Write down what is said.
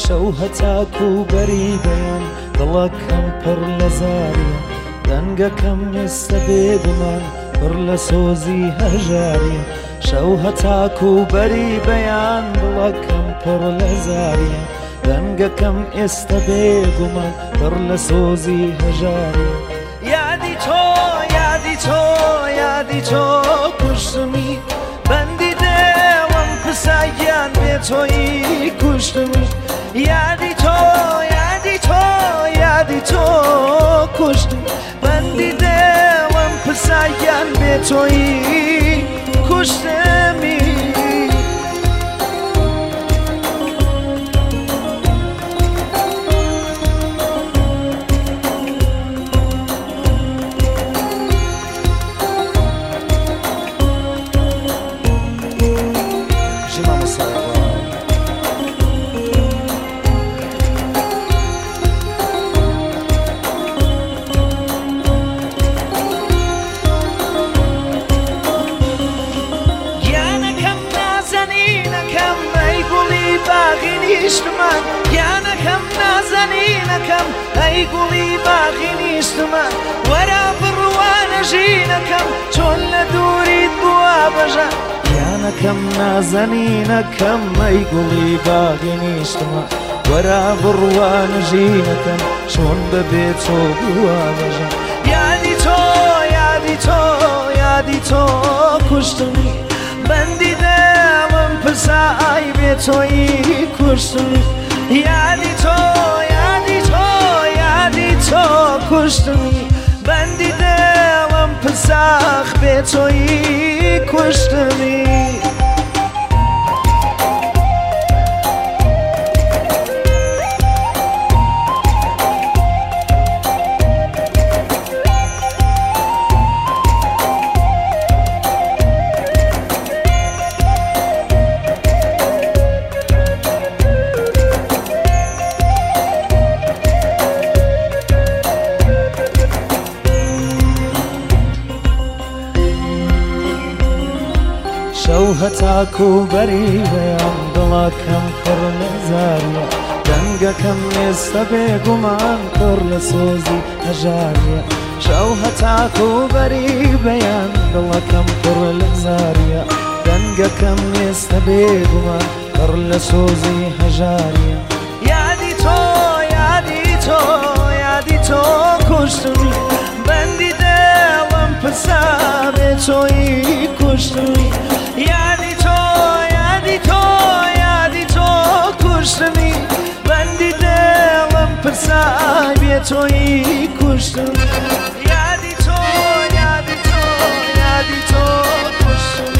شەو هەتاکو و بەری بەیان دڵەکەم پڕ لە زاریە دەنگەکەم ئێستا بێگومان پڕ لە سۆزی هەژاریە شەو هەتاکو و بەری بەیان دڵەکەم پڕ لە زاریە دەنگەکەم ئێستا بێگومان پڕ لە سۆزی هەژاریە یادی تۆ یادی تۆ یادی تۆ کوشتمی بەندی دێوەم پساییان بێ تۆی کوشتمی یادی تۆ یادی تۆ یادی تۆ کوشتمی بەندی دێوەم پساییان بێ تۆی کوشتمی نیشتمان گیانەکەم نازەنینەکەم ئەی گوڵی باغی نیشتمان وەرە بڕوانە ژینەکەم چۆن لە دووریت بووە بەژە گیانەکەم نازەنینەکەم ئەی گوڵی باغی نیشتمان وەرە بڕوانە ژینەکەم چۆن بەبێ تۆ بووە بەژە یادی تۆ یادی تۆ یادی تۆ کوشتمی بەندی دەوەم پسای بێ تۆی کوشتمی یادی تۆ یادی تۆ یادی تۆ کوشتمی بەندی دەوەم پساخ بێ تۆی کوشتمی شەو هەتاکو و بەری بەیان دڵەکەم پڕ لە زاریە دەنگەکەم ئێستا بێگومان پڕ لە سۆزی هەژاریە شەو هەتاکو و بەری بەیان دڵەکەم پڕ لە زاریە دەنگەکەم ئێستا بێگومان پڕ لە سۆزی هەژاریە یادی تۆ یادی تۆ یادی تۆ کوشتمی بەندی دڵم پرسا بێ تۆی کوشتمی یادی تۆ یادی تۆ یادی تۆ کوشتمی بەندی دڵم پرسای بێ تۆی کوشتمی یادی تۆ یادی تۆ یادی تۆ کوشتمی